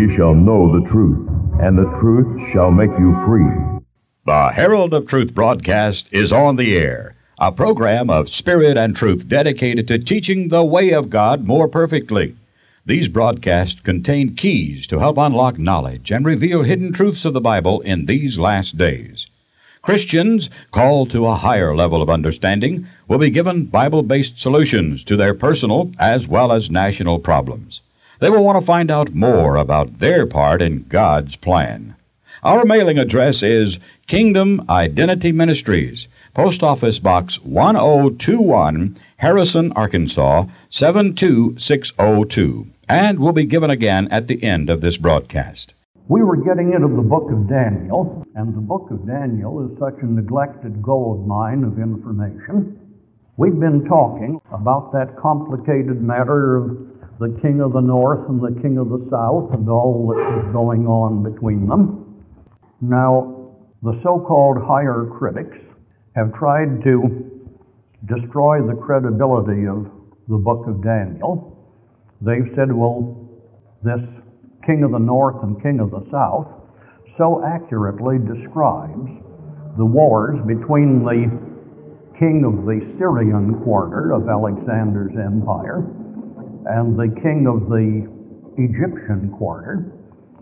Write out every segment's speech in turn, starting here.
ye shall know the truth, and the truth shall make you free. The Herald of Truth broadcast is on the air, a program of spirit and truth dedicated to teaching the way of God more perfectly. These broadcasts contain keys to help unlock knowledge and reveal hidden truths of the Bible in these last days. Christians called to a higher level of understanding will be given Bible-based solutions to their personal as well as national problems. They will want to find out more about their part in God's plan. Our mailing address is Kingdom Identity Ministries, Post Office Box 1021, Harrison, Arkansas 72602, and will be given again at the end of this broadcast. We were getting into the book of Daniel, and the book of Daniel is such a neglected gold mine of information. We've been talking about that complicated matter of the king of the north and the king of the south and all that was going on between them. Now, the so-called higher critics have tried to destroy the credibility of the book of Daniel. They've said, well, this king of the north and king of the south so accurately describes the wars between the king of the Syrian quarter of Alexander's empire and the king of the Egyptian quarter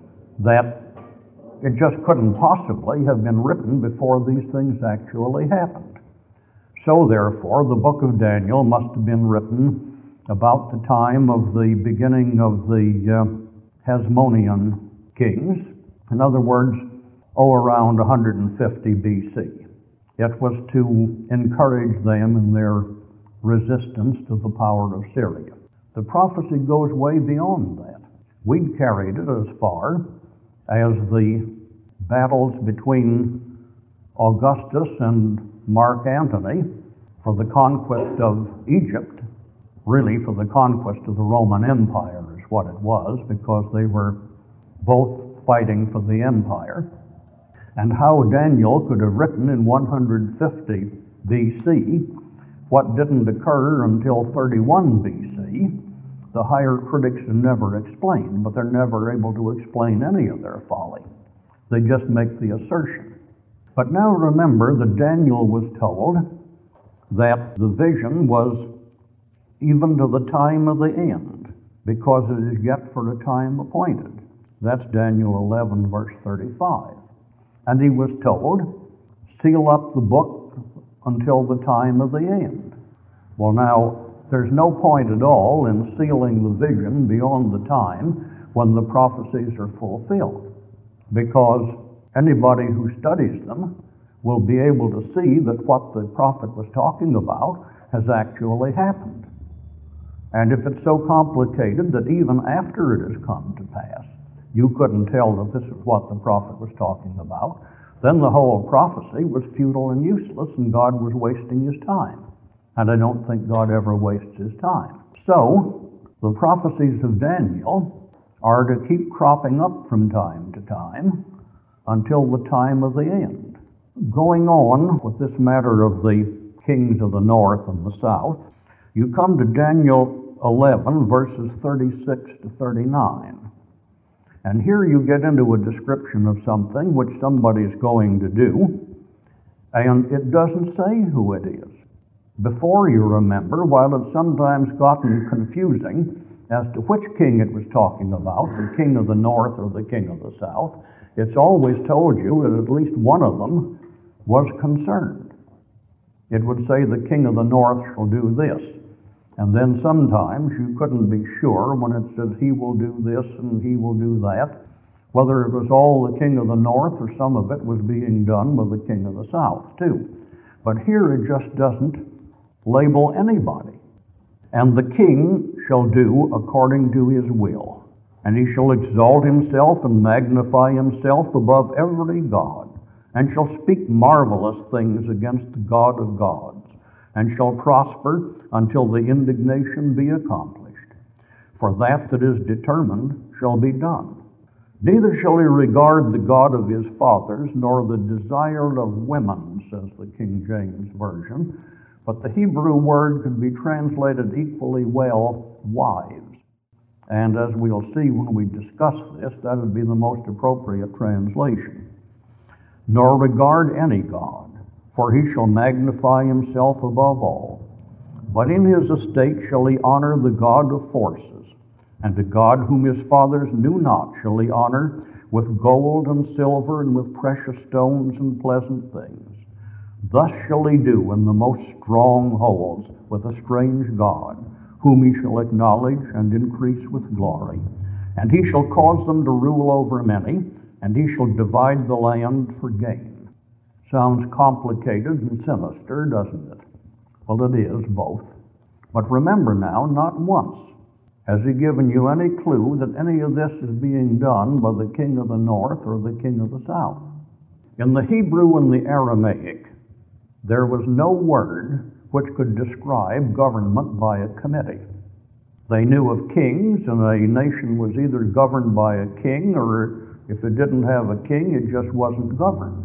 that it just couldn't possibly have been written before these things actually happened. So therefore, the book of Daniel must have been written about the time of the beginning of the Hasmonean kings. In other words, around 150 BC. It was to encourage them in their resistance to the power of Syria. The prophecy goes way beyond that. We'd carried it as far as the battles between Augustus and Mark Antony for the conquest of Egypt, really for the conquest of the Roman Empire is what it was, because they were both fighting for the empire, and how Daniel could have written in 150 BC what didn't occur until 31 BC. The higher critics have never explained, but they're never able to explain any of their folly. They just make the assertion. But now remember that Daniel was told that the vision was even to the time of the end, because it is yet for a time appointed. That's Daniel 11, verse 35. And he was told, seal up the book until the time of the end. Well, now, there's no point at all in sealing the vision beyond the time when the prophecies are fulfilled, because anybody who studies them will be able to see that what the prophet was talking about has actually happened. And if it's so complicated that even after it has come to pass, you couldn't tell that this is what the prophet was talking about, then the whole prophecy was futile and useless, and God was wasting his time. And I don't think God ever wastes his time. So, the prophecies of Daniel are to keep cropping up from time to time until the time of the end. Going on with this matter of the kings of the north and the south, you come to Daniel 11, verses 36 to 39. And here you get into a description of something which somebody's going to do, and it doesn't say who it is. Before, you remember, while it's sometimes gotten confusing as to which king it was talking about, the king of the north or the king of the south, it's always told you that at least one of them was concerned. It would say the king of the north shall do this. And then sometimes you couldn't be sure when it says he will do this and he will do that, whether it was all the king of the north or some of it was being done by the king of the south too. But here it just doesn't label anybody. And the king shall do according to his will, and he shall exalt himself and magnify himself above every god, and shall speak marvelous things against the God of gods, and shall prosper until the indignation be accomplished. For that is determined shall be done. Neither shall he regard the God of his fathers, nor the desire of women, says the King James Version, but the Hebrew word could be translated equally well, wives. And as we'll see when we discuss this, that would be the most appropriate translation. Nor regard any god, for he shall magnify himself above all. But in his estate shall he honor the God of forces, and the God whom his fathers knew not shall he honor with gold and silver and with precious stones and pleasant things. Thus shall he do in the most strongholds with a strange God, whom he shall acknowledge and increase with glory. And he shall cause them to rule over many, and he shall divide the land for gain. Sounds complicated and sinister, doesn't it? Well, it is both. But remember now, not once has he given you any clue that any of this is being done by the king of the north or the king of the south. In the Hebrew and the Aramaic, there was no word which could describe government by a committee. They knew of kings, and a nation was either governed by a king, or if it didn't have a king, it just wasn't governed.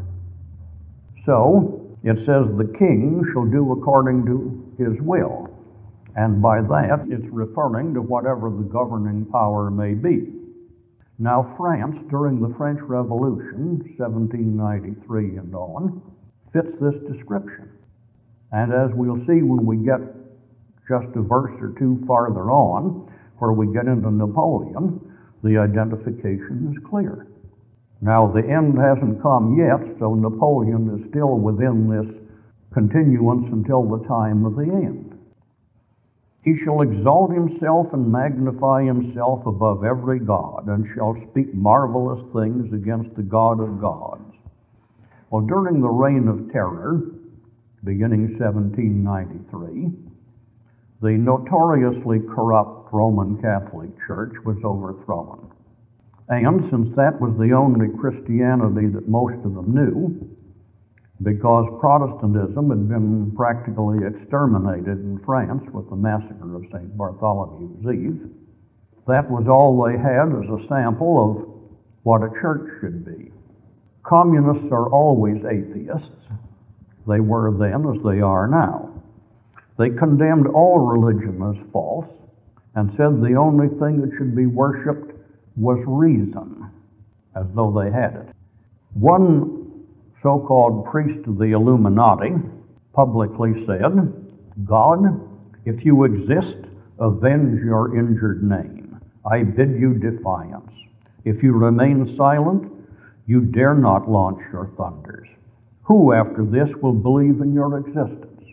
So, it says the king shall do according to his will. And by that, it's referring to whatever the governing power may be. Now, France, during the French Revolution, 1793 and on, fits this description. And as we'll see when we get just a verse or two farther on, where we get into Napoleon, the identification is clear. Now, the end hasn't come yet, so Napoleon is still within this continuance until the time of the end. He shall exalt himself and magnify himself above every god, and shall speak marvelous things against the God of gods. Well, during the reign of terror, beginning 1793, the notoriously corrupt Roman Catholic Church was overthrown. And since that was the only Christianity that most of them knew, because Protestantism had been practically exterminated in France with the massacre of St. Bartholomew's Eve, that was all they had as a sample of what a church should be. Communists are always atheists. They were then as they are now. They condemned all religion as false and said the only thing that should be worshipped was reason, as though they had it. One so-called priest of the Illuminati publicly said, God, if you exist, avenge your injured name. I bid you defiance. If you remain silent, you dare not launch your thunders. Who after this will believe in your existence?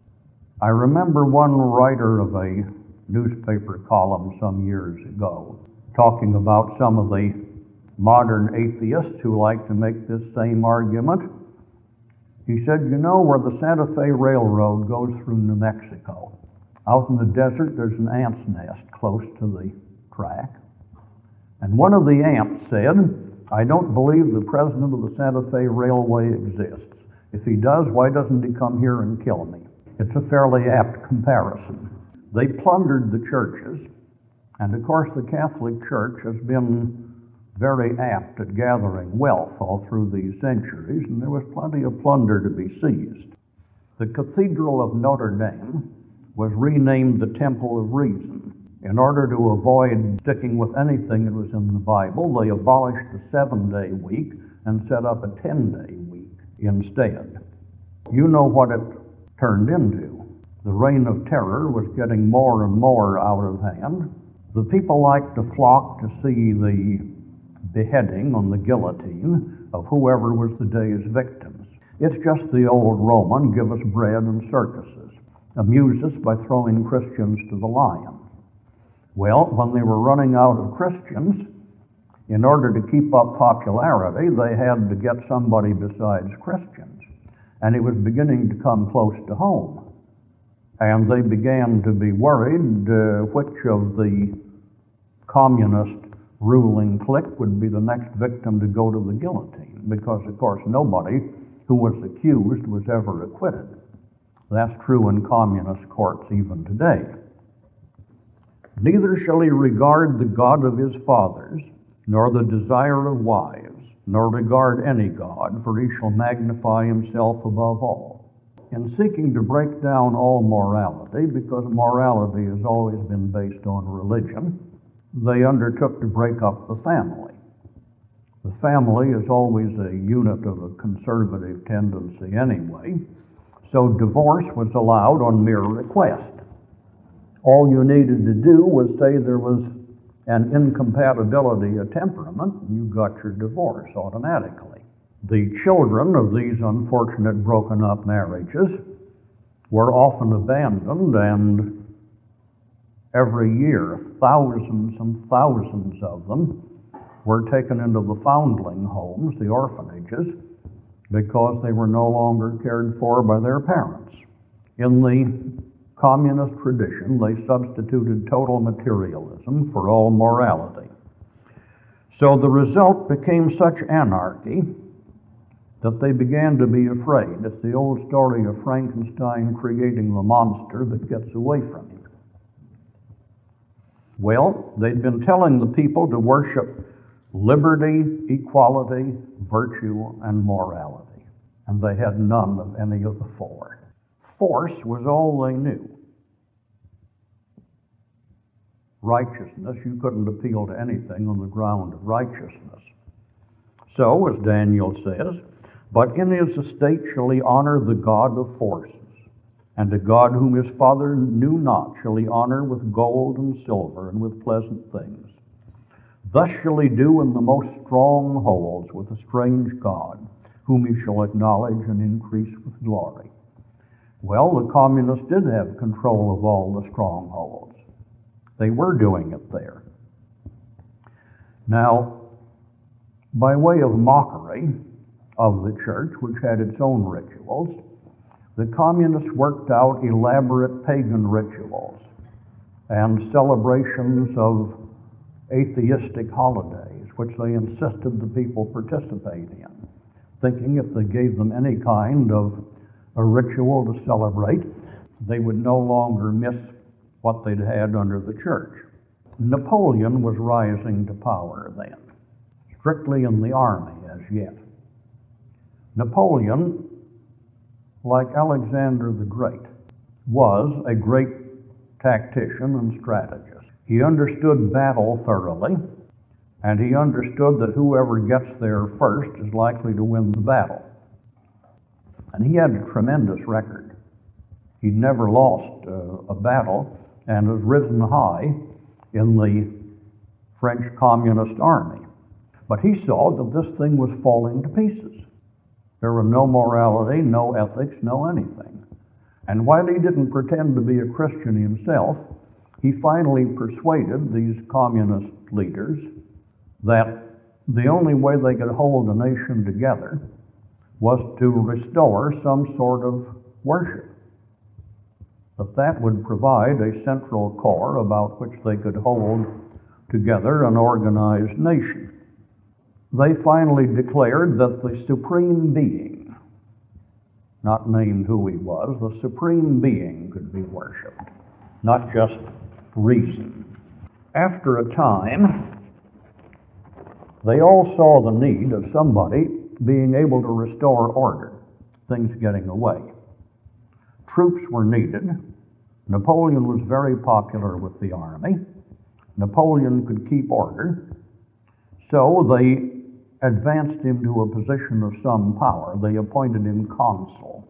I remember one writer of a newspaper column some years ago talking about some of the modern atheists who like to make this same argument. He said, you know, where the Santa Fe Railroad goes through New Mexico, out in the desert there's an ant's nest close to the track. And one of the ants said, I don't believe the president of the Santa Fe Railway exists. If he does, why doesn't he come here and kill me? It's a fairly apt comparison. They plundered the churches, and of course the Catholic Church has been very apt at gathering wealth all through these centuries, and there was plenty of plunder to be seized. The Cathedral of Notre Dame was renamed the Temple of Reason. In order to avoid sticking with anything that was in the Bible, they abolished the 7-day week and set up a 10-day week instead. You know what it turned into. The reign of terror was getting more and more out of hand. The people liked to flock to see the beheading on the guillotine of whoever was the day's victims. It's just the old Roman, give us bread and circuses. Amuse us by throwing Christians to the lion. Well, when they were running out of Christians, in order to keep up popularity, they had to get somebody besides Christians. And it was beginning to come close to home. And they began to be worried which of the communist ruling clique would be the next victim to go to the guillotine, because, of course, nobody who was accused was ever acquitted. That's true in communist courts even today. Neither shall he regard the God of his fathers, nor the desire of wives, nor regard any god, for he shall magnify himself above all. In seeking to break down all morality, because morality has always been based on religion, they undertook to break up the family. The family is always a unit of a conservative tendency anyway, so divorce was allowed on mere request. All you needed to do was say there was an incompatibility of temperament, and you got your divorce automatically. The children of these unfortunate broken up marriages were often abandoned, and every year thousands and thousands of them were taken into the foundling homes, the orphanages, because they were no longer cared for by their parents. In the communist tradition, they substituted total materialism for all morality. So the result became such anarchy that they began to be afraid. It's the old story of Frankenstein creating the monster that gets away from him. Well, they'd been telling the people to worship liberty, equality, virtue, and morality, and they had none of any of the four. Force was all they knew. Righteousness, you couldn't appeal to anything on the ground of righteousness. So, as Daniel says, but in his estate shall he honor the God of forces, and a God whom his father knew not shall he honor with gold and silver and with pleasant things. Thus shall he do in the most strongholds with a strange God, whom he shall acknowledge and increase with glory. Well, the communists did have control of all the strongholds. They were doing it there. Now, by way of mockery of the church, which had its own rituals, the communists worked out elaborate pagan rituals and celebrations of atheistic holidays, which they insisted the people participate in, thinking if they gave them any kind of a ritual to celebrate, they would no longer miss what they'd had under the church. Napoleon was rising to power then, strictly in the army as yet. Napoleon, like Alexander the Great, was a great tactician and strategist. He understood battle thoroughly, and he understood that whoever gets there first is likely to win the battle. And he had a tremendous record. He'd never lost a battle and has risen high in the French Communist Army. But he saw that this thing was falling to pieces. There was no morality, no ethics, no anything. And while he didn't pretend to be a Christian himself, he finally persuaded these communist leaders that the only way they could hold a nation together was to restore some sort of worship. That would provide a central core about which they could hold together an organized nation. They finally declared that the Supreme Being, not named who he was, the Supreme Being could be worshipped, not just reason. After a time, they all saw the need of somebody being able to restore order, things getting away. Troops were needed. Napoleon was very popular with the army. Napoleon could keep order. So they advanced him to a position of some power. They appointed him consul.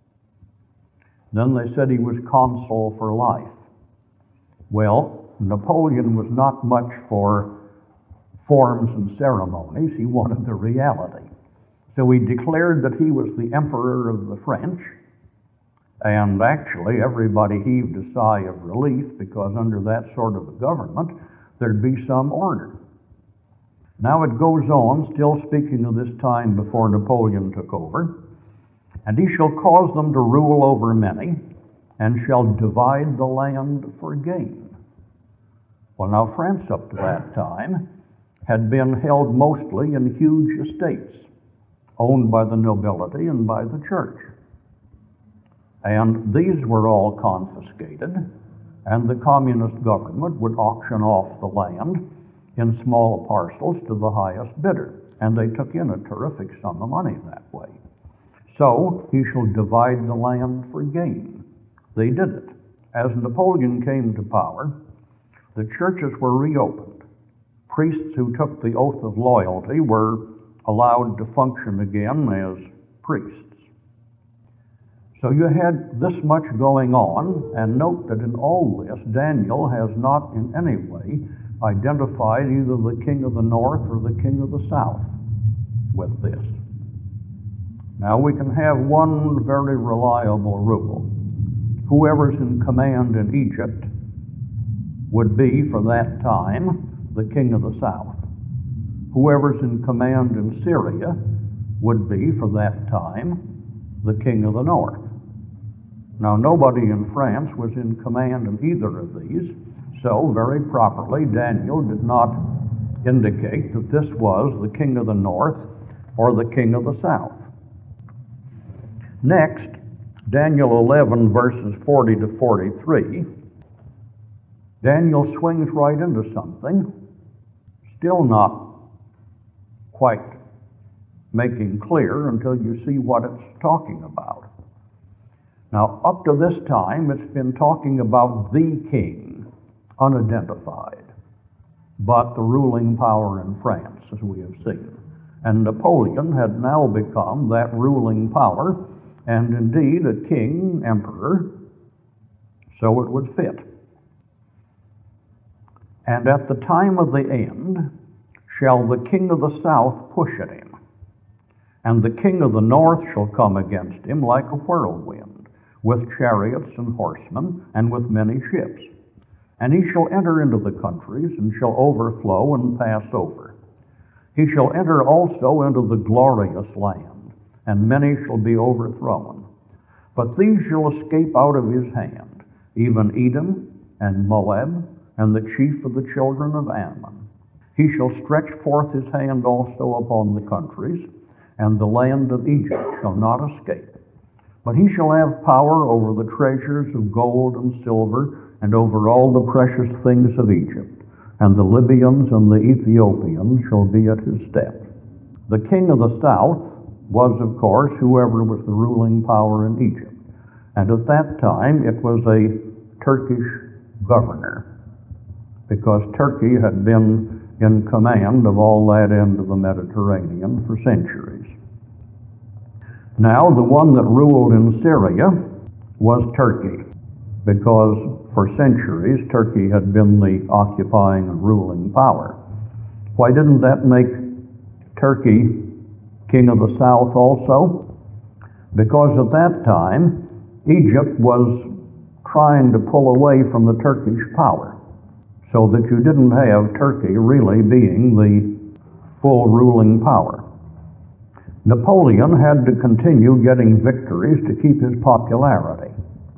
Then they said he was consul for life. Well, Napoleon was not much for forms and ceremonies. He wanted the reality. So he declared that he was the emperor of the French, and actually everybody heaved a sigh of relief, because under that sort of a government there'd be some order. Now it goes on, still speaking of this time before Napoleon took over, and he shall cause them to rule over many, and shall divide the land for gain. Well, now France up to that time had been held mostly in huge estates, owned by the nobility and by the church. And these were all confiscated, and the communist government would auction off the land in small parcels to the highest bidder, and they took in a terrific sum of money that way. So he shall divide the land for gain. They did it. As Napoleon came to power, the churches were reopened. Priests who took the oath of loyalty were allowed to function again as priests. So you had this much going on, and note that in all this, Daniel has not in any way identified either the king of the north or the king of the south with this. Now we can have one very reliable rule. Whoever's in command in Egypt would be, for that time, the king of the south. Whoever's in command in Syria would be, for that time, the king of the north. Now, nobody in France was in command in either of these, so very properly, Daniel did not indicate that this was the king of the north or the king of the south. Next, Daniel 11, verses 40 to 43, Daniel swings right into something, still not quite making clear until you see what it's talking about. Now, up to this time, it's been talking about the king, unidentified, but the ruling power in France, as we have seen. And Napoleon had now become that ruling power, and indeed a king, emperor, so it would fit. And at the time of the end shall the king of the south push at him, and the king of the north shall come against him like a whirlwind, with chariots and horsemen, and with many ships. And he shall enter into the countries, and shall overflow and pass over. He shall enter also into the glorious land, and many shall be overthrown. But these shall escape out of his hand, even Edom and Moab, and the chief of the children of Ammon. He shall stretch forth his hand also upon the countries, and the land of Egypt shall not escape. But he shall have power over the treasures of gold and silver, and over all the precious things of Egypt. And the Libyans and the Ethiopians shall be at his steps. The king of the south was, of course, whoever was the ruling power in Egypt. And at that time, it was a Turkish governor, because Turkey had been in command of all that end of the Mediterranean for centuries. Now, the one that ruled in Syria was Turkey, because for centuries Turkey had been the occupying and ruling power. Why didn't that make Turkey king of the south also? Because at that time Egypt was trying to pull away from the Turkish power, so that you didn't have Turkey really being the full ruling power. Napoleon had to continue getting victories to keep his popularity.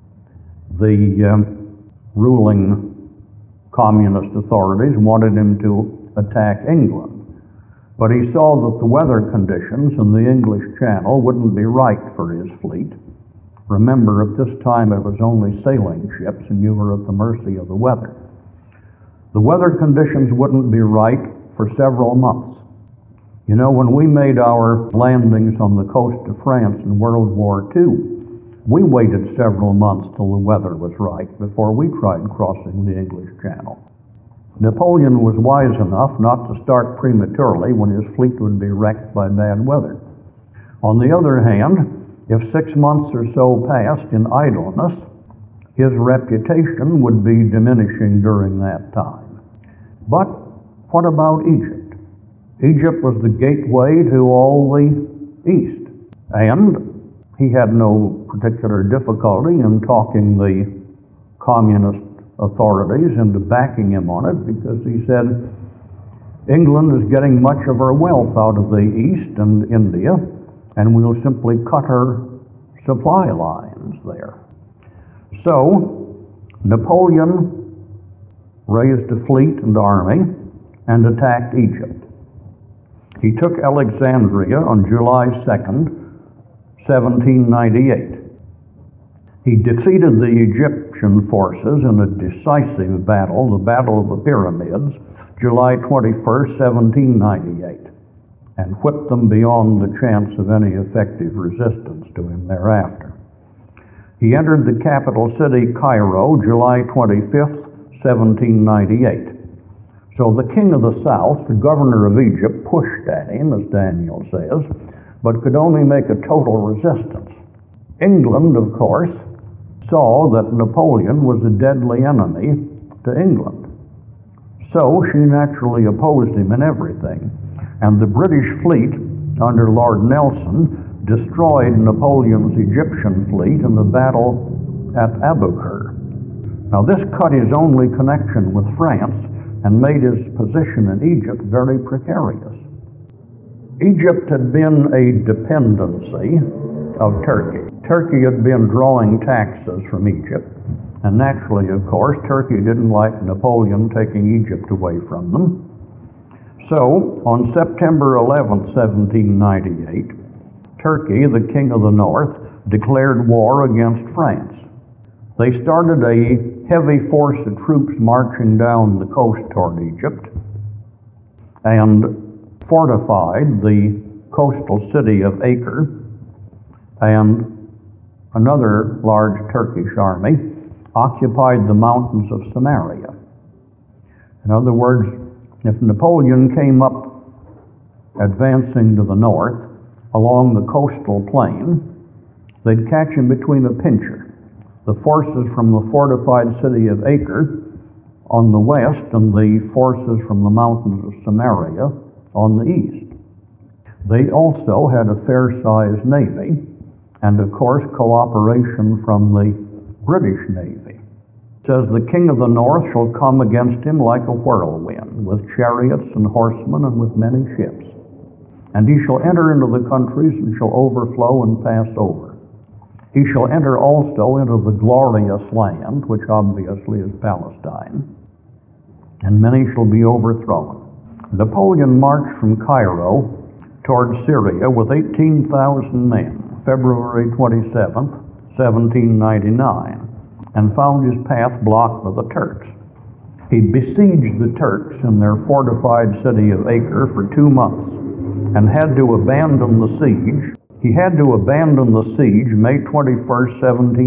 The ruling communist authorities wanted him to attack England, but he saw that the weather conditions in the English Channel wouldn't be right for his fleet. Remember, at this time it was only sailing ships, and you were at the mercy of the weather. The weather conditions wouldn't be right for several months. You know, when we made our landings on the coast of France in World War II, we waited several months till the weather was right before we tried crossing the English Channel. Napoleon was wise enough not to start prematurely when his fleet would be wrecked by bad weather. On the other hand, if 6 months or so passed in idleness, his reputation would be diminishing during that time. But what about Egypt? Egypt was the gateway to all the East, and he had no particular difficulty in talking the communist authorities into backing him on it, because he said, England is getting much of her wealth out of the East and India, and we'll simply cut her supply lines there. So, Napoleon raised a fleet and army and attacked Egypt. He took Alexandria on July 2nd, 1798. He defeated the Egyptian forces in a decisive battle, the Battle of the Pyramids, July 21st, 1798, and whipped them beyond the chance of any effective resistance to him thereafter. He entered the capital city, Cairo, July 25th, 1798. So the king of the south, the governor of Egypt, pushed at him, as Daniel says, but could only make a total resistance. England, of course, saw that Napoleon was a deadly enemy to England. So she naturally opposed him in everything. And the British fleet under Lord Nelson destroyed Napoleon's Egyptian fleet in the battle at Aboukir. Now this cut his only connection with France and made his position in Egypt very precarious. Egypt had been a dependency of Turkey. Turkey had been drawing taxes from Egypt, and naturally, of course, Turkey didn't like Napoleon taking Egypt away from them. So, on September 11, 1798, Turkey, the king of the north, declared war against France. They started a heavy force of troops marching down the coast toward Egypt and fortified the coastal city of Acre, and another large Turkish army occupied the mountains of Samaria. In other words, if Napoleon came up advancing to the north along the coastal plain, they'd catch him between a pincher. The forces from the fortified city of Acre on the west and the forces from the mountains of Samaria on the east. They also had a fair-sized navy and, of course, cooperation from the British Navy. It says, the king of the north shall come against him like a whirlwind, with chariots and horsemen and with many ships. And he shall enter into the countries and shall overflow and pass over. He shall enter also into the glorious land, which obviously is Palestine, and many shall be overthrown. Napoleon marched from Cairo toward Syria with 18,000 men, February 27th, 1799, and found his path blocked by the Turks. He besieged the Turks in their fortified city of Acre for 2 months and had to abandon the siege. He had to abandon the siege May 21st,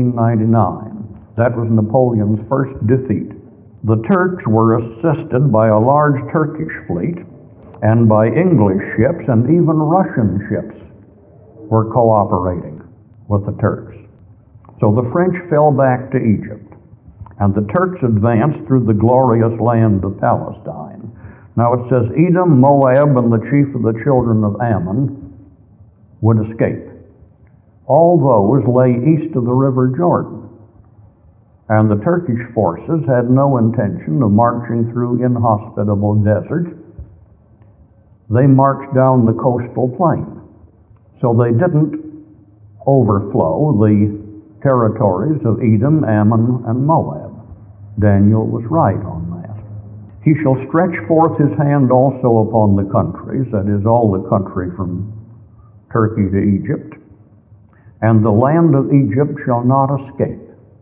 1799. That was Napoleon's first defeat. The Turks were assisted by a large Turkish fleet and by English ships, and even Russian ships were cooperating with the Turks. So the French fell back to Egypt, and the Turks advanced through the glorious land of Palestine. Now it says Edom, Moab, and the chief of the children of Ammon would escape. All those lay east of the river Jordan, and the Turkish forces had no intention of marching through inhospitable desert. They marched down the coastal plain, so they didn't overflow the territories of Edom, Ammon, and Moab. Daniel was right on that. He shall stretch forth his hand also upon the countries, that is, all the country from Turkey to Egypt, and the land of Egypt shall not escape.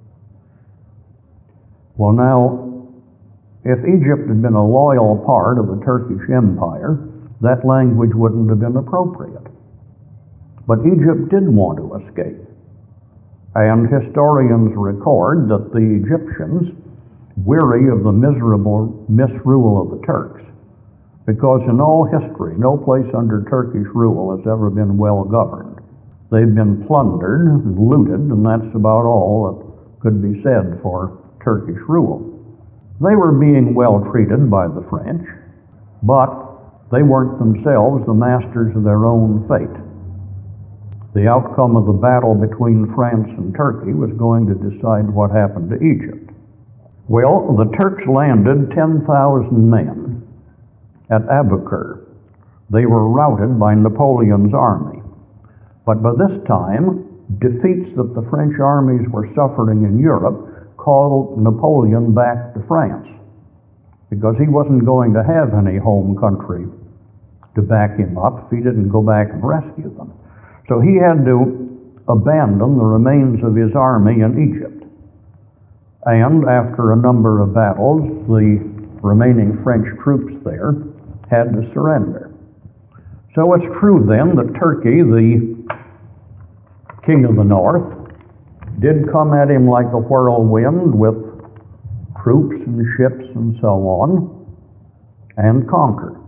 Well, now, if Egypt had been a loyal part of the Turkish Empire, that language wouldn't have been appropriate. But Egypt did want to escape. And historians record that the Egyptians, weary of the miserable misrule of the Turks, because in all history, no place under Turkish rule has ever been well governed. They've been plundered and looted, and that's about all that could be said for Turkish rule. They were being well treated by the French, but they weren't themselves the masters of their own fate. The outcome of the battle between France and Turkey was going to decide what happened to Egypt. Well, the Turks landed 10,000 men at Aboukir. They were routed by Napoleon's army. But by this time, defeats that the French armies were suffering in Europe called Napoleon back to France, because he wasn't going to have any home country to back him up if he didn't go back and rescue them. So he had to abandon the remains of his army in Egypt. And after a number of battles, the remaining French troops there had to surrender. So it's true then that Turkey, the king of the north, did come at him like a whirlwind with troops and ships and so on, and conquer.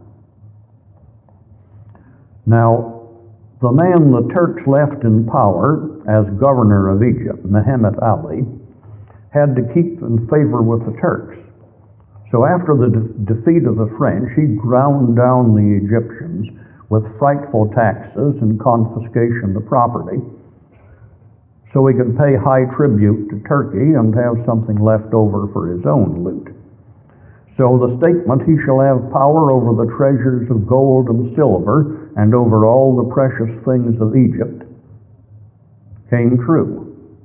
Now, the man the Turks left in power as governor of Egypt, Muhammad Ali, had to keep in favor with the Turks. So after the defeat of the French, he ground down the Egyptians with frightful taxes and confiscation of property, so he could pay high tribute to Turkey and have something left over for his own loot. So the statement, "He shall have power over the treasures of gold and silver and over all the precious things of Egypt," came true.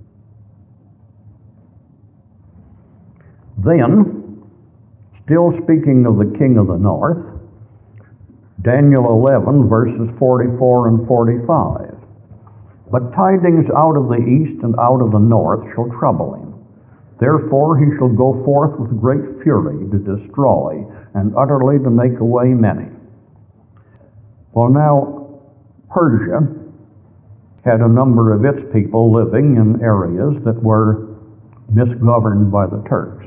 Then, still speaking of the king of the north, Daniel 11, verses 44 and 45. "But tidings out of the east and out of the north shall trouble him. Therefore he shall go forth with great fury to destroy and utterly to make away many." Well, now, Persia had a number of its people living in areas that were misgoverned by the Turks.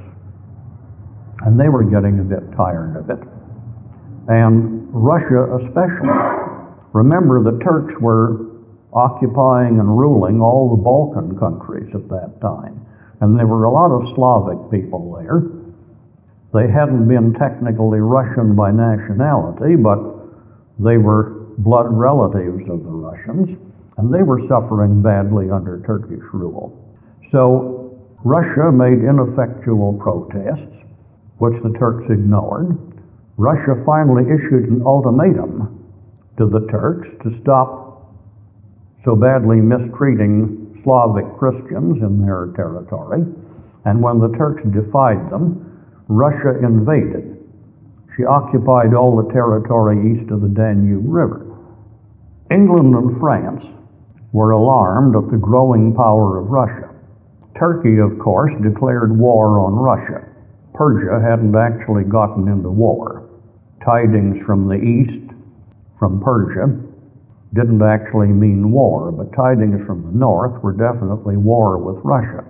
And they were getting a bit tired of it. And Russia especially. Remember, the Turks were occupying and ruling all the Balkan countries at that time. And there were a lot of Slavic people there. They hadn't been technically Russian by nationality, but they were blood relatives of the Russians, and they were suffering badly under Turkish rule. So Russia made ineffectual protests, which the Turks ignored. Russia finally issued an ultimatum to the Turks to stop so badly mistreating Slavic Christians in their territory. And when the Turks defied them, Russia invaded. She occupied all the territory east of the Danube River. England and France were alarmed at the growing power of Russia. Turkey, of course, declared war on Russia. Persia hadn't actually gotten into war. Tidings from the east, from Persia, didn't actually mean war, but tidings from the north were definitely war with Russia.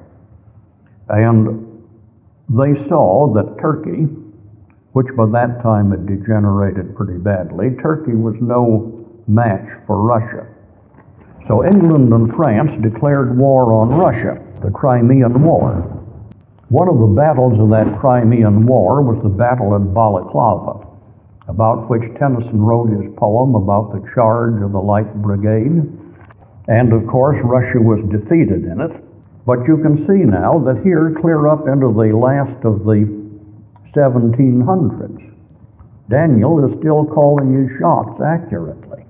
And they saw that Turkey, which by that time had degenerated pretty badly, Turkey was no match for Russia. So England and France declared war on Russia, the Crimean War. One of the battles of that Crimean War was the Battle of Balaclava, about which Tennyson wrote his poem about the charge of the Light Brigade. And of course, Russia was defeated in it. But you can see now that here, clear up into the last of the 1700s, Daniel is still calling his shots accurately.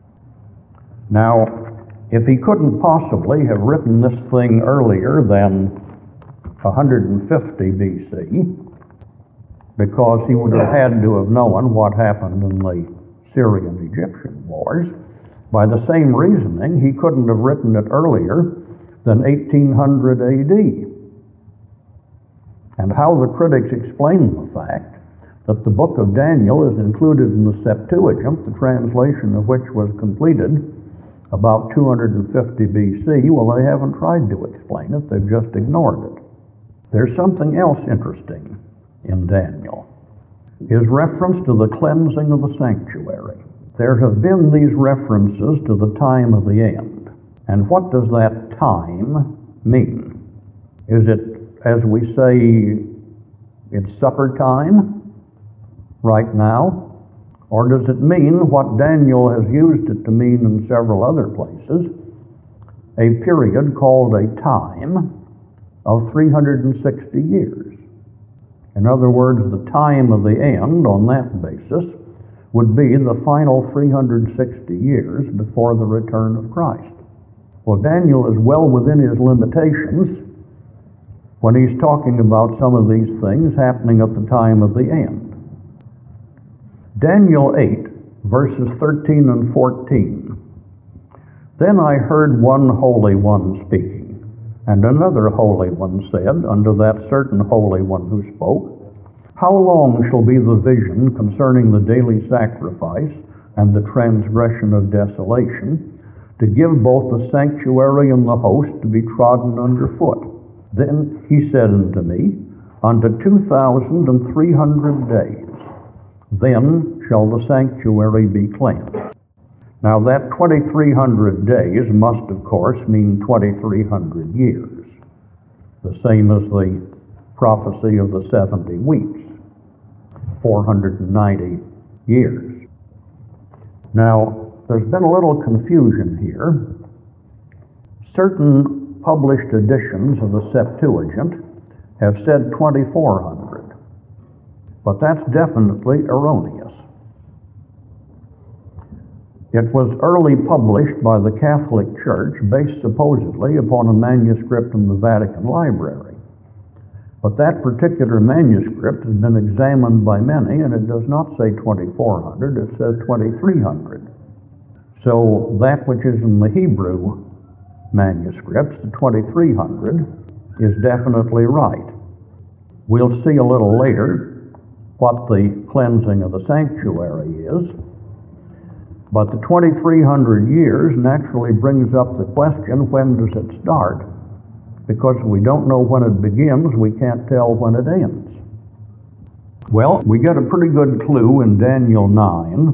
Now, if he couldn't possibly have written this thing earlier than 150 BC, because he would have had to have known what happened in the Syrian-Egyptian wars, by the same reasoning, he couldn't have written it earlier than 1800 AD. And how the critics explain the fact that the book of Daniel is included in the Septuagint, the translation of which was completed about 250 BC, well, they haven't tried to explain it, they've just ignored it. There's something else interesting in Daniel. His reference to the cleansing of the sanctuary. There have been these references to the time of the end. And what does that time mean? Is it, as we say, it's supper time right now? Or does it mean what Daniel has used it to mean in several other places, a period called a time of 360 years? In other words, the time of the end, on that basis, would be the final 360 years before the return of Christ. Well, Daniel is well within his limitations when he's talking about some of these things happening at the time of the end. Daniel 8, verses 13 and 14. Then I heard one Holy One speaking, and another Holy One said unto that certain Holy One who spoke, How long shall be the vision concerning the daily sacrifice and the transgression of desolation, to give both the sanctuary and the host to be trodden under foot? Then he said unto me, unto 2,300 days. Then shall the sanctuary be cleansed. Now that 2,300 days must, of course, mean 2,300 years, the same as the prophecy of the 70 weeks, 490 years. Now, there's been a little confusion here. Certain published editions of the Septuagint have said 2,400, but that's definitely erroneous. It was early published by the Catholic Church based supposedly upon a manuscript in the Vatican Library. But that particular manuscript has been examined by many, and it does not say 2,400, it says 2,300. So that which is in the Hebrew manuscripts, the 2,300, is definitely right. We'll see a little later what the cleansing of the sanctuary is. But the 2,300 years naturally brings up the question, when does it start? Because we don't know when it begins, we can't tell when it ends. Well, we get a pretty good clue in Daniel 9,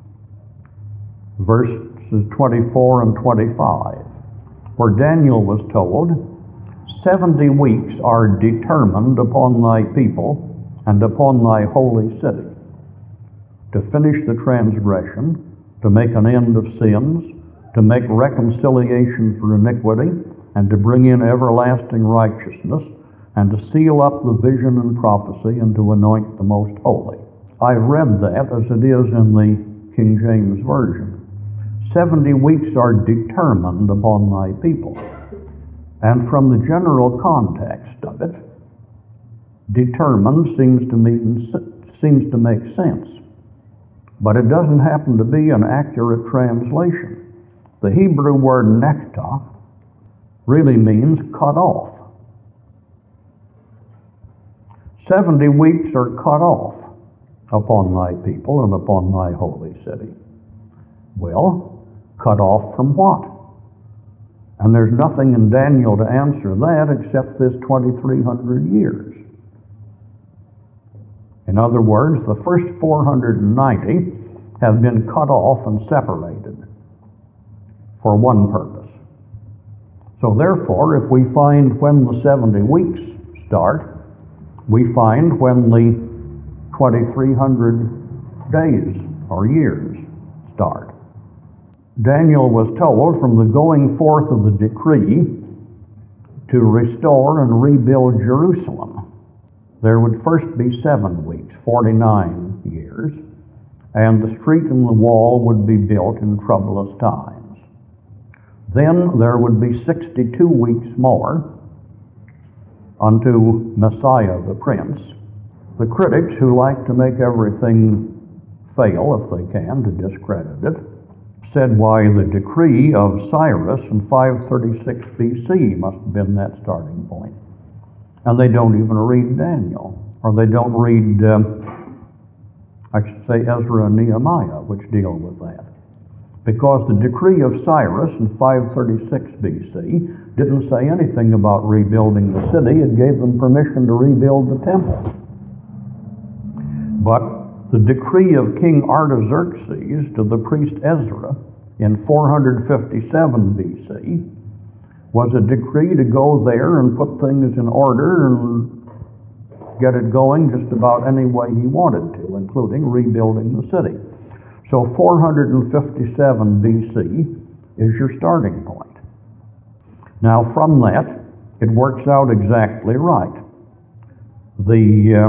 verses 24 and 25, where Daniel was told, 70 weeks are determined upon thy people and upon thy holy city, to finish the transgression, to make an end of sins, to make reconciliation for iniquity, and to bring in everlasting righteousness, and to seal up the vision and prophecy, and to anoint the most holy. I've read that as it is in the King James Version. 70 weeks are determined upon thy people. And from the general context of it, determined seems to make sense. But it doesn't happen to be an accurate translation. The Hebrew word nekta really means cut off. 70 weeks are cut off upon thy people and upon thy holy city. Well, cut off from what? And there's nothing in Daniel to answer that except this 2,300 years. In other words, the first 490 have been cut off and separated for one purpose. So therefore, if we find when the 70 weeks start, we find when the 2,300 days or years start. Daniel was told from the going forth of the decree to restore and rebuild Jerusalem, there would first be 7 weeks, 49 years, and the street and the wall would be built in troublous times. Then there would be 62 weeks more unto Messiah the Prince. The critics, who like to make everything fail if they can to discredit it, said why the decree of Cyrus in 536 BC must have been that starting point. And they don't even read Daniel, or they don't read, I should say, Ezra and Nehemiah, which deal with that. Because the decree of Cyrus in 536 BC didn't say anything about rebuilding the city. It gave them permission to rebuild the temple. But the decree of King Artaxerxes to the priest Ezra in 457 BC was a decree to go there and put things in order and get it going just about any way he wanted to, including rebuilding the city. So 457 BC is your starting point. Now from that, it works out exactly right. The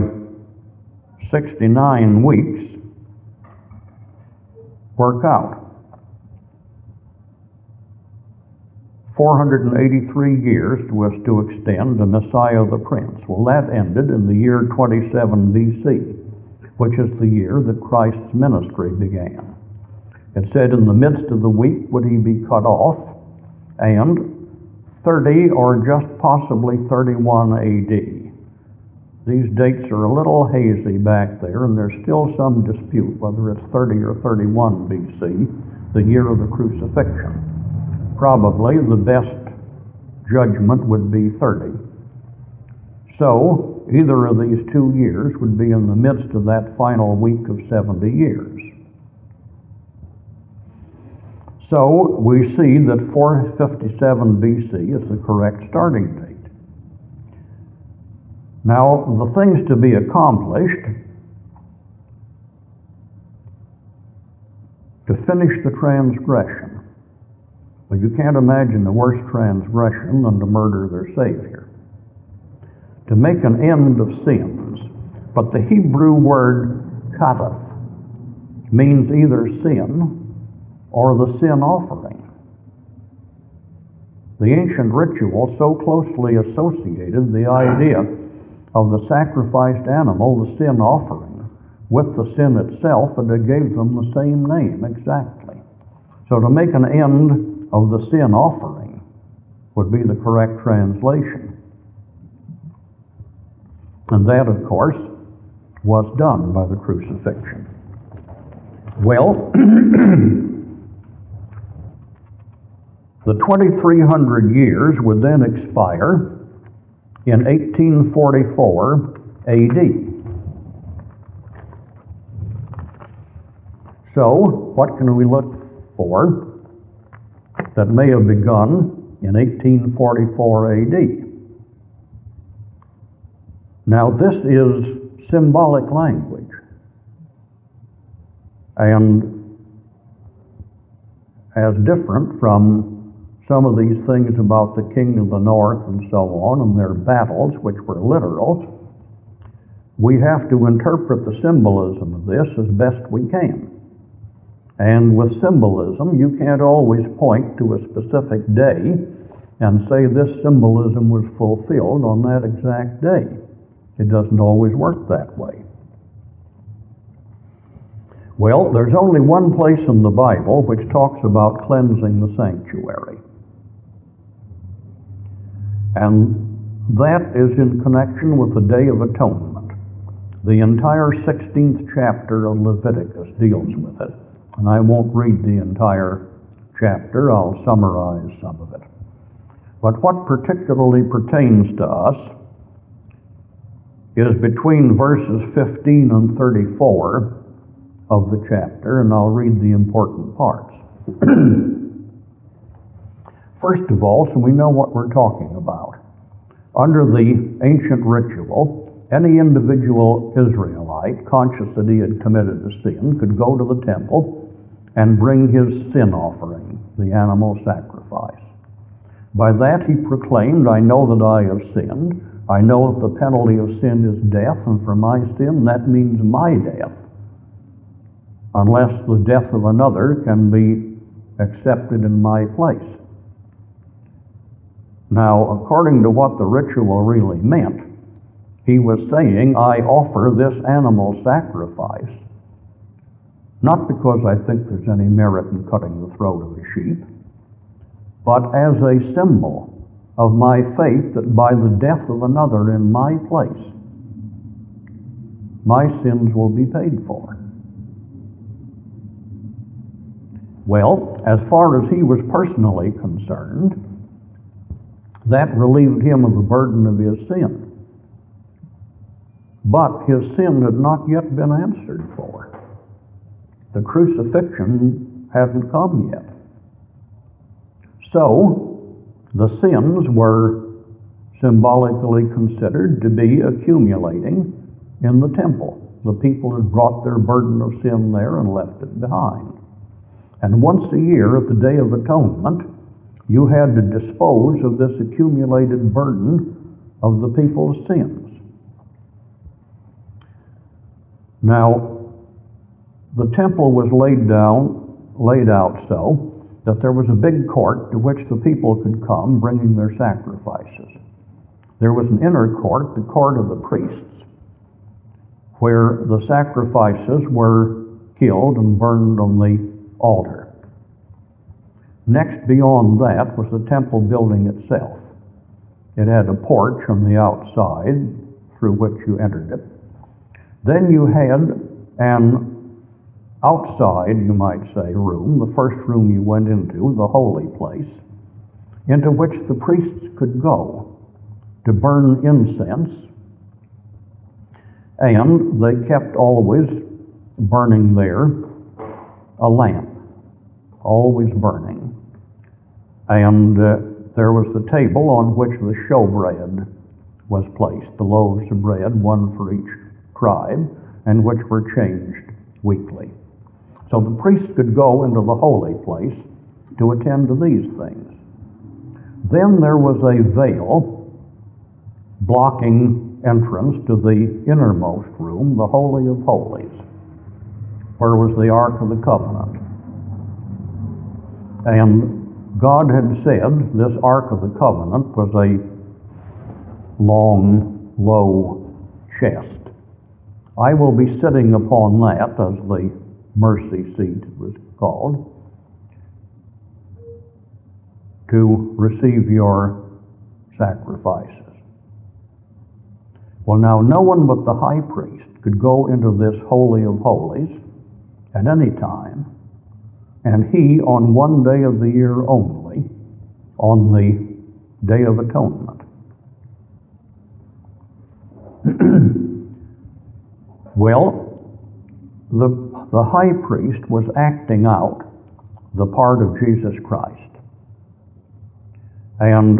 69 weeks work out. 483 years was to extend to Messiah the Prince. Well, that ended in the year 27 BC, which is the year that Christ's ministry began. It said in the midst of the week would he be cut off, and 30 or just possibly 31 AD. These dates are a little hazy back there, and there's still some dispute whether it's 30 or 31 BC, the year of the crucifixion. Probably the best judgment would be 30. So, either of these 2 years would be in the midst of that final week of 70 years. So we see that 457 BC is the correct starting date. Now, the things to be accomplished to finish the transgression. Well, you can't imagine a worse transgression than to murder their Savior. To make an end of sins. But the Hebrew word kataf means either sin or the sin offering. The ancient ritual so closely associated the idea of the sacrificed animal, the sin offering, with the sin itself, and it gave them the same name exactly. So to make an end of the sin offering would be the correct translation. And that, of course, was done by the crucifixion. Well, the 2,300 years would then expire in 1844 AD. So, what can we look for that may have begun in 1844 AD? Now, this is symbolic language. And as different from some of these things about the king of the north and so on, and their battles, which were literal, we have to interpret the symbolism of this as best we can. And with symbolism, you can't always point to a specific day and say this symbolism was fulfilled on that exact day. It doesn't always work that way. Well, there's only one place in the Bible which talks about cleansing the sanctuary. And that is in connection with the Day of Atonement. The entire 16th chapter of Leviticus deals with it. And I won't read the entire chapter, I'll summarize some of it. But what particularly pertains to us is between verses 15 and 34 of the chapter, and I'll read the important parts. First of all, so we know what we're talking about. Under the ancient ritual, any individual Israelite conscious that he had committed a sin could go to the temple and bring his sin offering, the animal sacrifice. By that he proclaimed, I know that I have sinned. I know that the penalty of sin is death, and for my sin that means my death, unless the death of another can be accepted in my place. Now, according to what the ritual really meant, he was saying, I offer this animal sacrifice, not because I think there's any merit in cutting the throat of a sheep, but as a symbol of my faith that by the death of another in my place, my sins will be paid for. Well, as far as he was personally concerned, that relieved him of the burden of his sin. But his sin had not yet been answered for. The crucifixion hadn't come yet. So, the sins were symbolically considered to be accumulating in the temple. The people had brought their burden of sin there and left it behind. And once a year, at the Day of Atonement, you had to dispose of this accumulated burden of the people's sins. Now, the temple was laid out so that there was a big court to which the people could come bringing their sacrifices. There was an inner court, the court of the priests, where the sacrifices were killed and burned on the altar. Next beyond that was the temple building itself. It had a porch on the outside through which you entered it. Then you had an outside, you might say, room, the first room you went into, the holy place, into which the priests could go to burn incense And they kept always burning there a lamp, always burning. And there was the table on which the showbread was placed, the loaves of bread, one for each tribe, and which were changed weekly. So the priest could go into the holy place to attend to these things. Then there was a veil blocking entrance to the innermost room, the Holy of Holies, where was the Ark of the Covenant. And God had said this Ark of the Covenant was a long, low chest. I will be sitting upon that, as the mercy seat was called, to receive your sacrifices. Well, now, no one but the high priest could go into this Holy of Holies at any time, and he on one day of the year only, on the Day of Atonement. Well, the high priest was acting out the part of Jesus Christ. And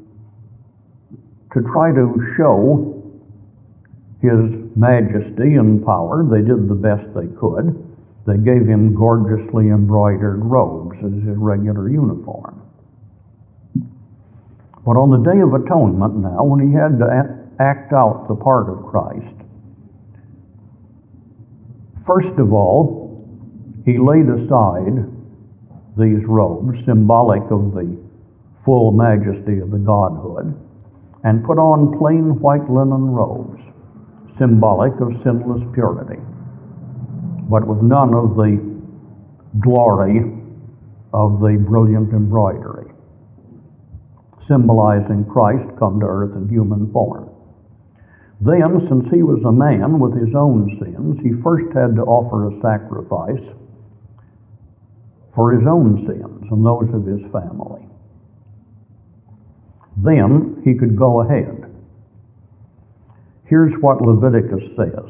to try to show his majesty and power, they did the best they could. They gave him gorgeously embroidered robes as his regular uniform. But on the Day of Atonement now, when he had to act out the part of Christ, first of all, he laid aside these robes, symbolic of the full majesty of the Godhood, and put on plain white linen robes, symbolic of sinless purity, but with none of the glory of the brilliant embroidery, symbolizing Christ come to earth in human form. Then, since he was a man with his own sins, he first had to offer a sacrifice for his own sins and those of his family. Then he could go ahead. Here's what Leviticus says.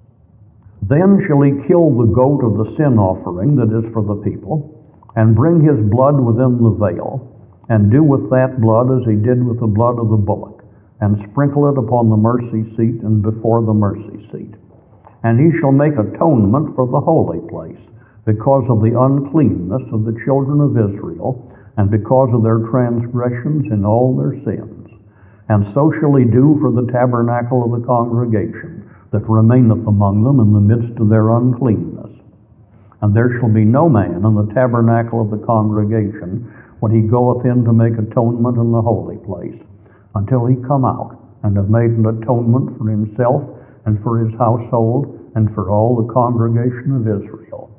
Then shall he kill the goat of the sin offering that is for the people, and bring his blood within the veil, and do with that blood as he did with the blood of the bullock, and sprinkle it upon the mercy seat and before the mercy seat. And he shall make atonement for the holy place, because of the uncleanness of the children of Israel, and because of their transgressions in all their sins. And so shall he do for the tabernacle of the congregation, that remaineth among them in the midst of their uncleanness. And there shall be no man in the tabernacle of the congregation when he goeth in to make atonement in the holy place, until he come out and have made an atonement for himself and for his household and for all the congregation of Israel.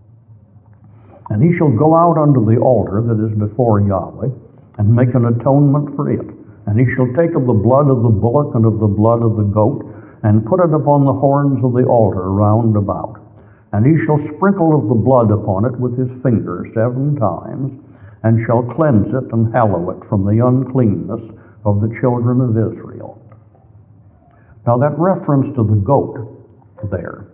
And he shall go out unto the altar that is before Yahweh and make an atonement for it. And he shall take of the blood of the bullock and of the blood of the goat, and put it upon the horns of the altar round about. And he shall sprinkle of the blood upon it with his finger 7 times, and shall cleanse it and hallow it from the uncleanness of the children of Israel. Now that reference to the goat there,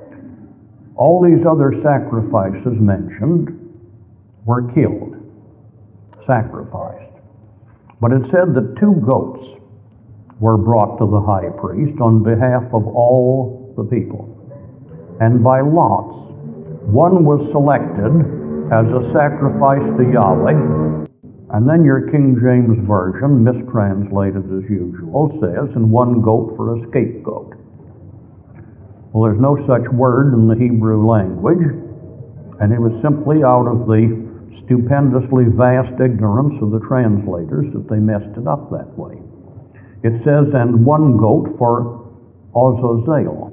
all these other sacrifices mentioned were killed, sacrificed. But it said that 2 goats were brought to the high priest on behalf of all the people. And by lots, one was selected as a sacrifice to Yahweh. And then your King James Version, mistranslated as usual, says, and 1 goat for a scapegoat. Well, there's no such word in the Hebrew language, and it was simply out of the stupendously vast ignorance of the translators that they messed it up that way. It says, and 1 goat for Azazel.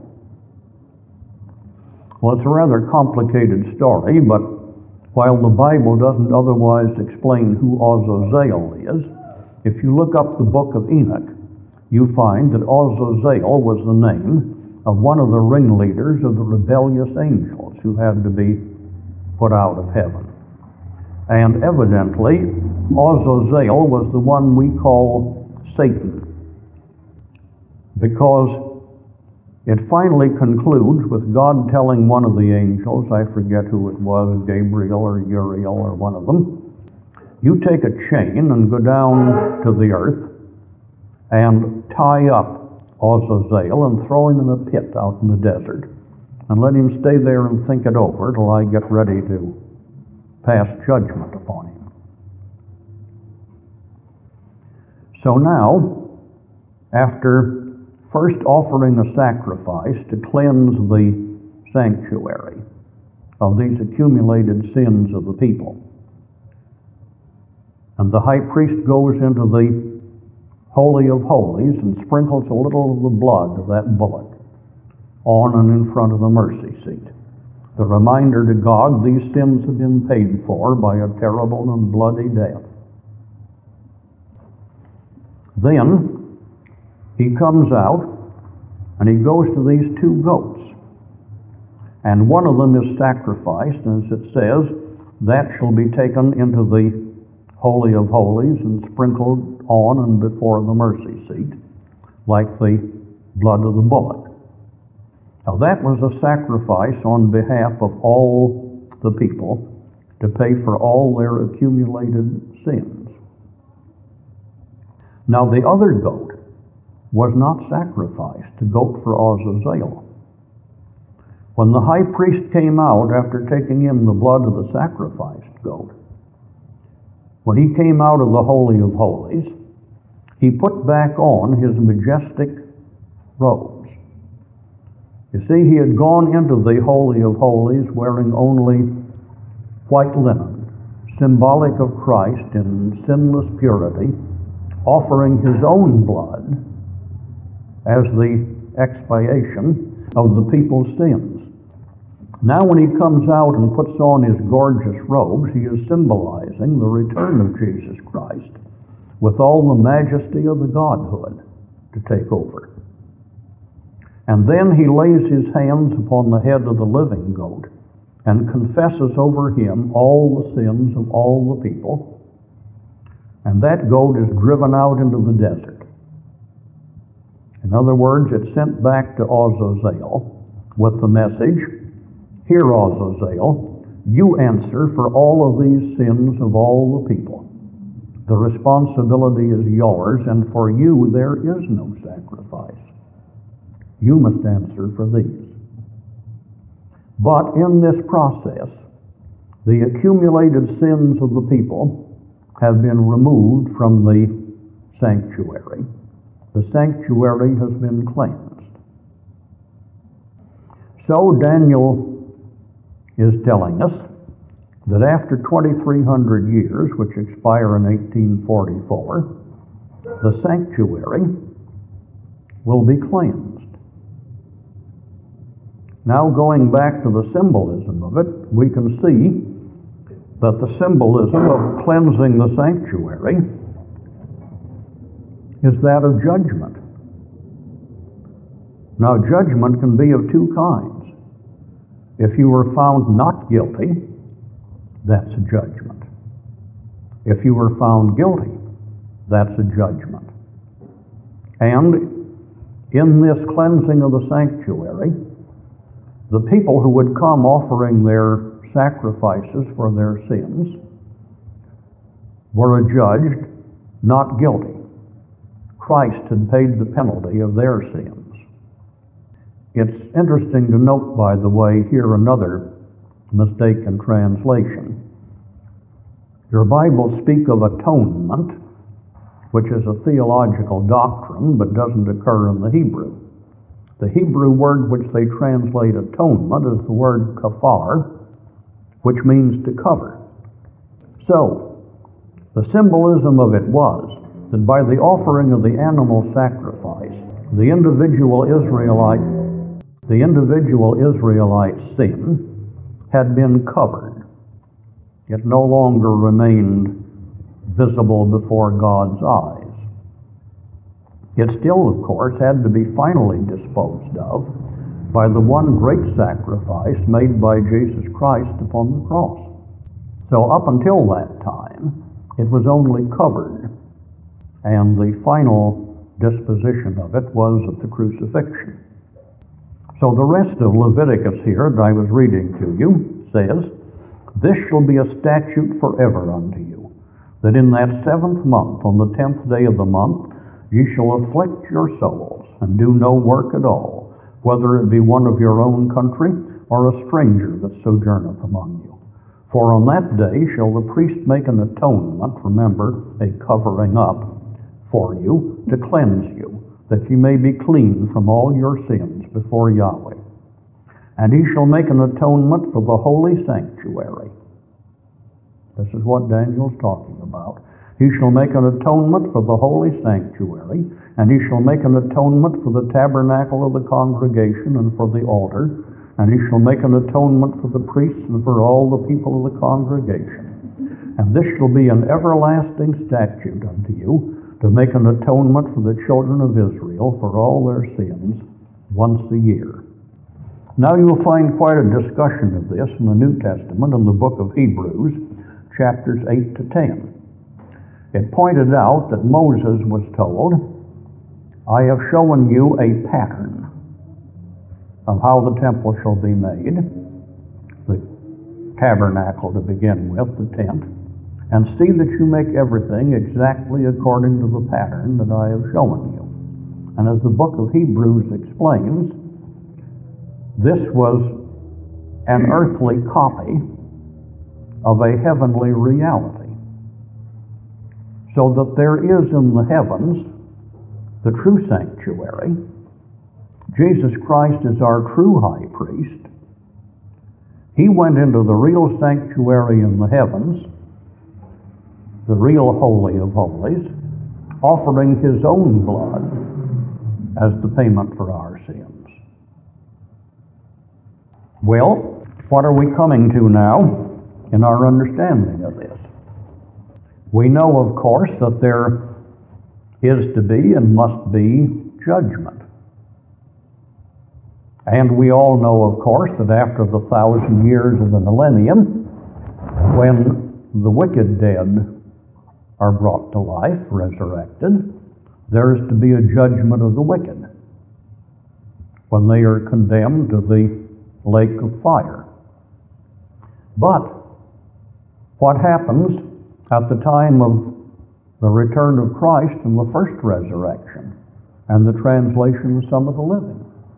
Well, it's a rather complicated story, but while the Bible doesn't otherwise explain who Azazel is, if you look up the book of Enoch, you find that Azazel was the name of one of the ringleaders of the rebellious angels who had to be put out of heaven. And evidently, Azazel was the one we call Satan, because It finally concludes with God telling one of the angels, I forget who it was, Gabriel or Uriel or one of them, you take a chain and go down to the earth and tie up Azazel and throw him in a pit out in the desert, and let him stay there and think it over till I get ready to pass judgment upon him. So now, after first offering a sacrifice to cleanse the sanctuary of these accumulated sins of the people, and the high priest goes into the Holy of Holies and sprinkles a little of the blood of that bullock on and in front of the mercy seat. The reminder to God, these sins have been paid for by a terrible and bloody death. Then he comes out and he goes to these two goats. And one of them is sacrificed, and as it says, that shall be taken into the Holy of Holies and sprinkled on and before the mercy seat, like the blood of the bullock. Now that was a sacrifice on behalf of all the people to pay for all their accumulated sins. Now the other goat was not sacrificed, the goat for Azazel. When the high priest came out after taking in the blood of the sacrificed goat, when he came out of the Holy of Holies, he put back on his majestic robes. You see, he had gone into the Holy of Holies wearing only white linen, symbolic of Christ in sinless purity, offering his own blood as the expiation of the people's sins. Now when he comes out and puts on his gorgeous robes, he is symbolizing the return of Jesus Christ with all the majesty of the Godhood to take over. And then he lays his hands upon the head of the living goat and confesses over him all the sins of all the people. And that goat is driven out into the desert. In other words, it's sent back to Azazel with the message, Here, Azazel, you answer for all of these sins of all the people. The responsibility is yours, and for you there is no sacrifice. You must answer for these. But in this process, the accumulated sins of the people have been removed from the sanctuary. The sanctuary has been cleansed. So Daniel is telling us that after 2,300 years, which expire in 1844, the sanctuary will be cleansed. Now going back to the symbolism of it, we can see that the symbolism of cleansing the sanctuary is that of judgment. Now judgment can be of two kinds. If you were found not guilty, that's a judgment. If you were found guilty, that's a judgment. And in this cleansing of the sanctuary, the people who would come offering their sacrifices for their sins were adjudged not guilty. Christ had paid the penalty of their sins. It's interesting to note, by the way, here another mistake in translation. Your Bibles speak of atonement, which is a theological doctrine but doesn't occur in the Hebrew. The Hebrew word which they translate atonement is the word kafar, which means to cover. So, the symbolism of it was that by the offering of the animal sacrifice, the individual Israelite's sin had been covered. It no longer remained visible before God's eyes. It still, of course, had to be finally disposed of by the one great sacrifice made by Jesus Christ upon the cross. So up until that time, it was only covered, and the final disposition of it was at the crucifixion. So the rest of Leviticus here that I was reading to you says, "This shall be a statute forever unto you, that in that 7th month, on the 10th day of the month, ye shall afflict your souls, and do no work at all, whether it be one of your own country, or a stranger that sojourneth among you. For on that day shall the priest make an atonement," remember, a covering up, "for you, to cleanse you, that ye may be clean from all your sins before Yahweh. And he shall make an atonement for the holy sanctuary." This is what Daniel's talking about. "He shall make an atonement for the holy sanctuary, and he shall make an atonement for the tabernacle of the congregation and for the altar, and he shall make an atonement for the priests and for all the people of the congregation. And this shall be an everlasting statute unto you, to make an atonement for the children of Israel for all their sins once a year." Now you'll find quite a discussion of this in the New Testament in the book of Hebrews, chapters 8 to 10. It pointed out that Moses was told, "I have shown you a pattern of how the temple shall be made," the tabernacle to begin with, the tent, "and see that you make everything exactly according to the pattern that I have shown you." And as the book of Hebrews explains, this was an earthly copy of a heavenly reality. So that there is in the heavens the true sanctuary. Jesus Christ is our true high priest. He went into the real sanctuary in the heavens, the real Holy of Holies, offering his own blood as the payment for our sins. Well, what are we coming to now in our understanding of this? We know, of course, that there is to be and must be judgment. And we all know, of course, that after the 1,000 years of the millennium, when the wicked dead are brought to life, resurrected, there is to be a judgment of the wicked when they are condemned to the lake of fire. But what happens at the time of the return of Christ and the first resurrection and the translation of some of the living?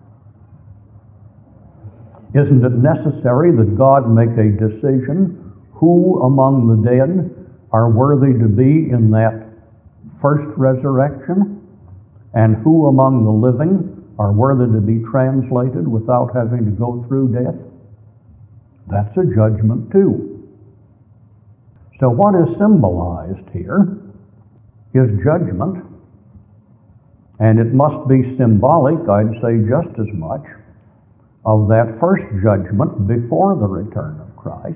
Isn't it necessary that God make a decision who among the dead are worthy to be in that first resurrection, and who among the living are worthy to be translated without having to go through death? That's a judgment too. So what is symbolized here is judgment, and it must be symbolic, I'd say just as much, of that first judgment before the return of Christ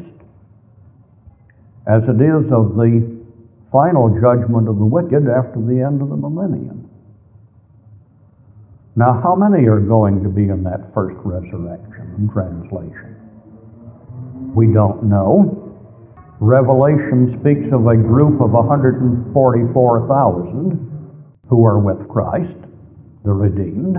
as it is of the final judgment of the wicked after the end of the millennium. Now, how many are going to be in that first resurrection and translation? We don't know. Revelation speaks of a group of 144,000 who are with Christ, the redeemed,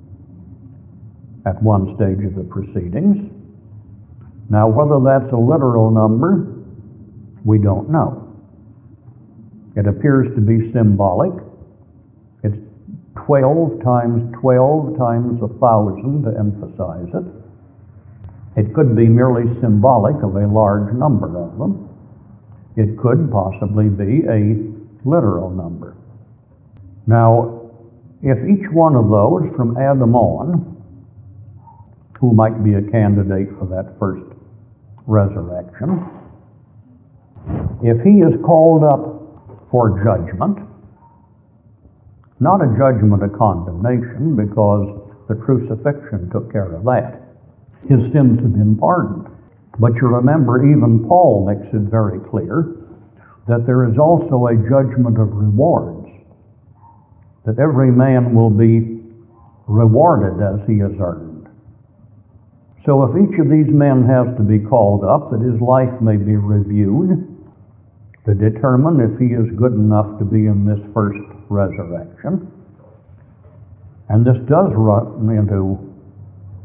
at one stage of the proceedings. Now, whether that's a literal number, we don't know. It appears to be symbolic. It's 12 times 12 times 1,000 to emphasize it. It could be merely symbolic of a large number of them. It could possibly be a literal number. Now, if each one of those from Adam on, who might be a candidate for that first resurrection, if he is called up for judgment, not a judgment of condemnation, because the crucifixion took care of that. His sins have been pardoned. But you remember, even Paul makes it very clear that there is also a judgment of rewards, that every man will be rewarded as he has earned. So if each of these men has to be called up, that his life may be reviewed to determine if he is good enough to be in this first resurrection. And this does run into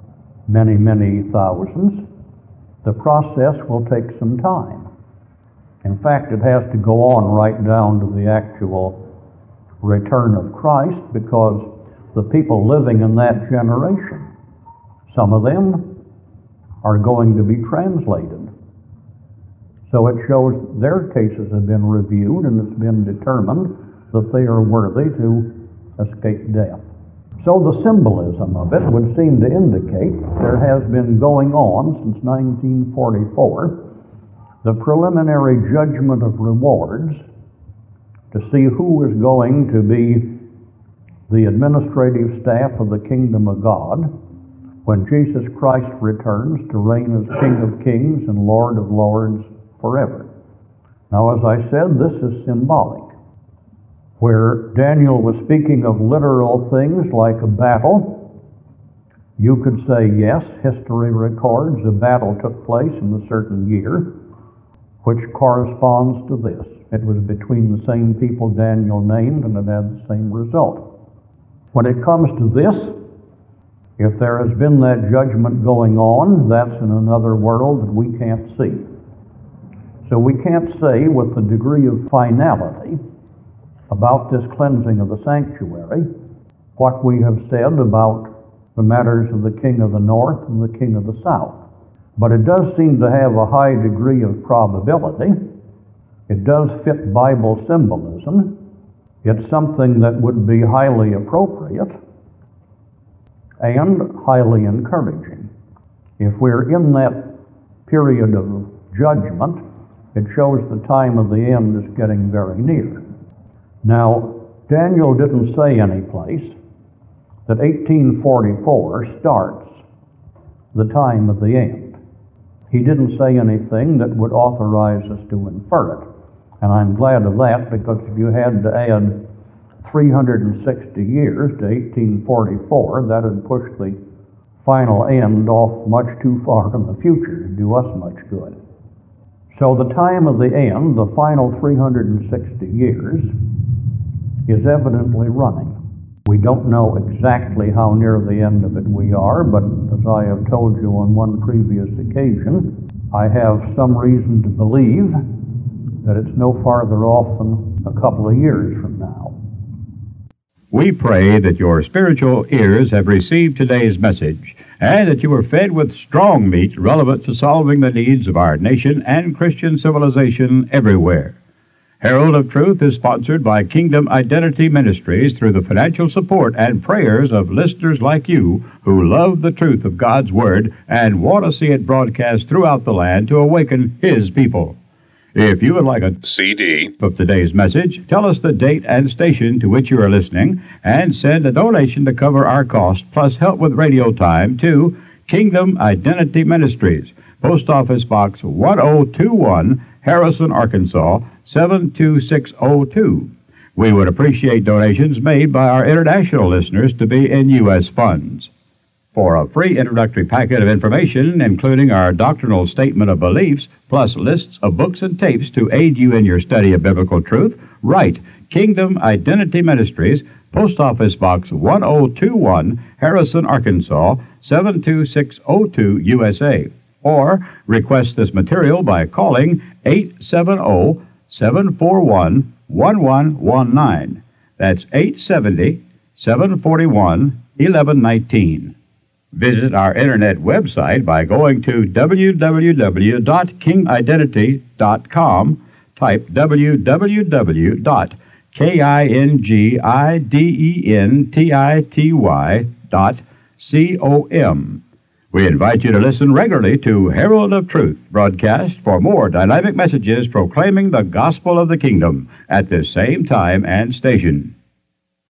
many, many thousands, the process will take some time. In fact, it has to go on right down to the actual return of Christ, because the people living in that generation, some of them are going to be translated. So it shows their cases have been reviewed and it's been determined that they are worthy to escape death. So the symbolism of it would seem to indicate there has been going on since 1944 the preliminary judgment of rewards to see who is going to be the administrative staff of the kingdom of God when Jesus Christ returns to reign as King of Kings and Lord of Lords forever. Now, as I said, this is symbolic. Where Daniel was speaking of literal things like a battle, you could say, yes, history records a battle took place in a certain year, which corresponds to this. It was between the same people Daniel named, and it had the same result. When it comes to this, if there has been that judgment going on, that's in another world that we can't see. So we can't say with a degree of finality about this cleansing of the sanctuary what we have said about the matters of the king of the north and the king of the south. But it does seem to have a high degree of probability. It does fit Bible symbolism. It's something that would be highly appropriate and highly encouraging. If we're in that period of judgment, it shows the time of the end is getting very near. Now, Daniel didn't say any place that 1844 starts the time of the end. He didn't say anything that would authorize us to infer it. And I'm glad of that, because if you had to add 360 years to 1844, that would push the final end off much too far in the future to do us much good. So the time of the end, the final 360 years, is evidently running. We don't know exactly how near the end of it we are, but as I have told you on one previous occasion, I have some reason to believe that it's no farther off than a couple of years from now. We pray that your spiritual ears have received today's message and that you were fed with strong meat relevant to solving the needs of our nation and Christian civilization everywhere. Herald of Truth is sponsored by Kingdom Identity Ministries through the financial support and prayers of listeners like you who love the truth of God's Word and want to see it broadcast throughout the land to awaken His people. If you would like a CD of today's message, tell us the date and station to which you are listening and send a donation to cover our cost plus help with radio time to Kingdom Identity Ministries, Post Office Box 1021, Harrison, Arkansas, 72602. We would appreciate donations made by our international listeners to be in U.S. funds. For a free introductory packet of information, including our doctrinal statement of beliefs, plus lists of books and tapes to aid you in your study of biblical truth, write Kingdom Identity Ministries, Post Office Box 1021, Harrison, Arkansas, 72602, USA. Or request this material by calling 870-741-1119. That's 870-741-1119. Visit our internet website by going to www.kingidentity.com. Type www.kingidentity.com. We invite you to listen regularly to Herald of Truth broadcast for more dynamic messages proclaiming the gospel of the kingdom at this same time and station.